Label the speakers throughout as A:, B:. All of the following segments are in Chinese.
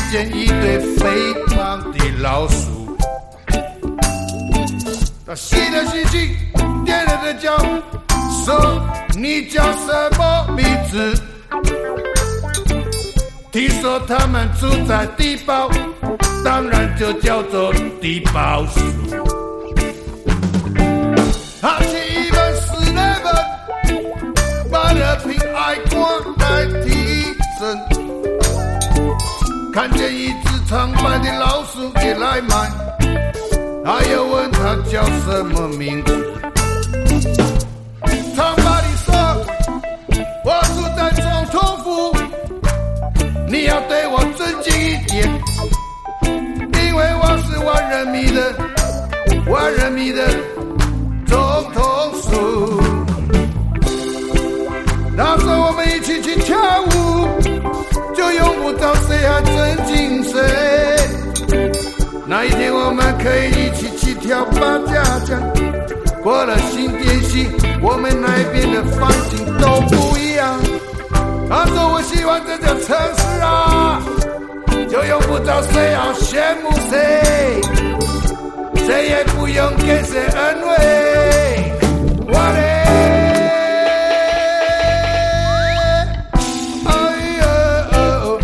A: 见一对肥胖的老鼠，他吸了吸气，点了点脚，说：“你叫什么名字？”听说他们住在地堡，当然就叫做地堡鼠。他去一本411，买了瓶爱光来提神。看见一只长白的老鼠也来买，他又问他叫什么名字。长白的说：“我住在总统府。”你要对我尊敬一点，因为我是万人迷的总统鼠。他说我们一起去跳舞，就用不着谁还尊敬谁。那一天我们可以一起去跳八家将，过了新店溪，我们那边的风景都不一样。他说我喜欢这个城市啊，就用不着谁要羡慕谁，谁也不用给谁安慰。我嘞，哎呦，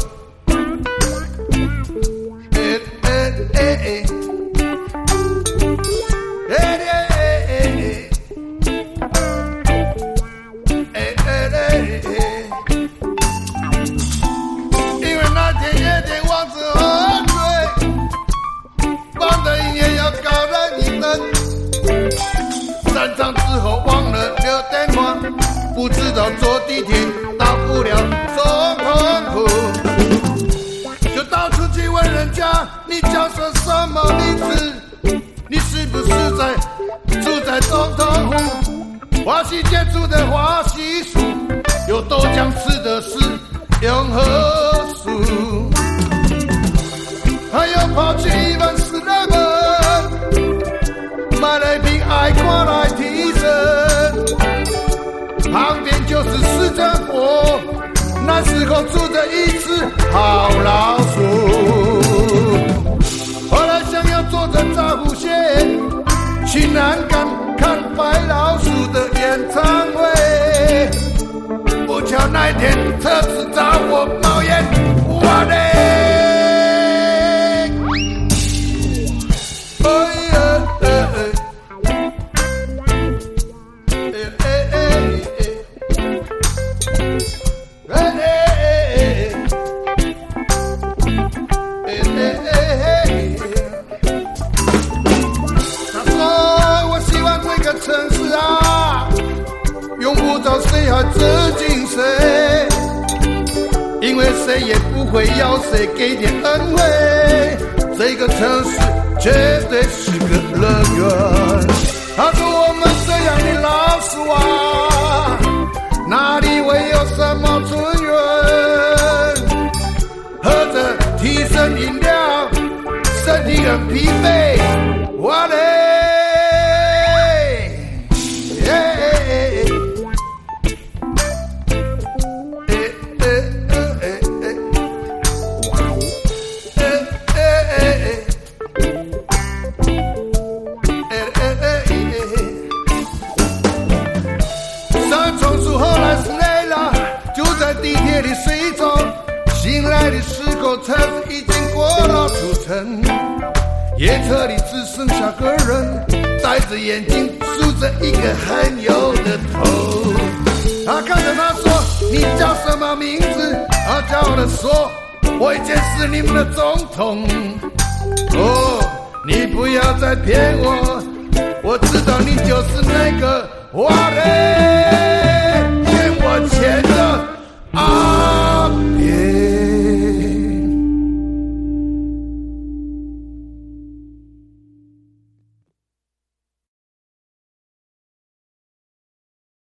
A: 散场之后忘了留电话，不知道坐地铁到不了总统府，就到处去问人家你叫什么名字，你是不是住在总统府？华西街住的华西树，有豆浆吃的是永和树。他又跑去一本411，买了一瓶爱光来提神，旁边就是市政府，那时候住着一只好老鼠。后来想要坐着照湖线去南港看白老鼠的演唱会，不巧那天车子着火冒烟，我嘞！城市啊，用不着谁还尊敬谁，因为谁也不会要谁给点恩惠。这个城市绝对是个乐园。他说我们这样的老鼠啊，哪里会有什么尊严？喝着提神饮料，身体很疲惫，我嘞。地铁里睡着，醒来的时候车子已经过了出城，夜车里只剩下个人，戴着眼镜，梳着一个很油的头。他看着他说：“你叫什么名字？”他叫了说：“我以前是你们的总统。”哦，你不要再骗我，我知道你就是那个华人。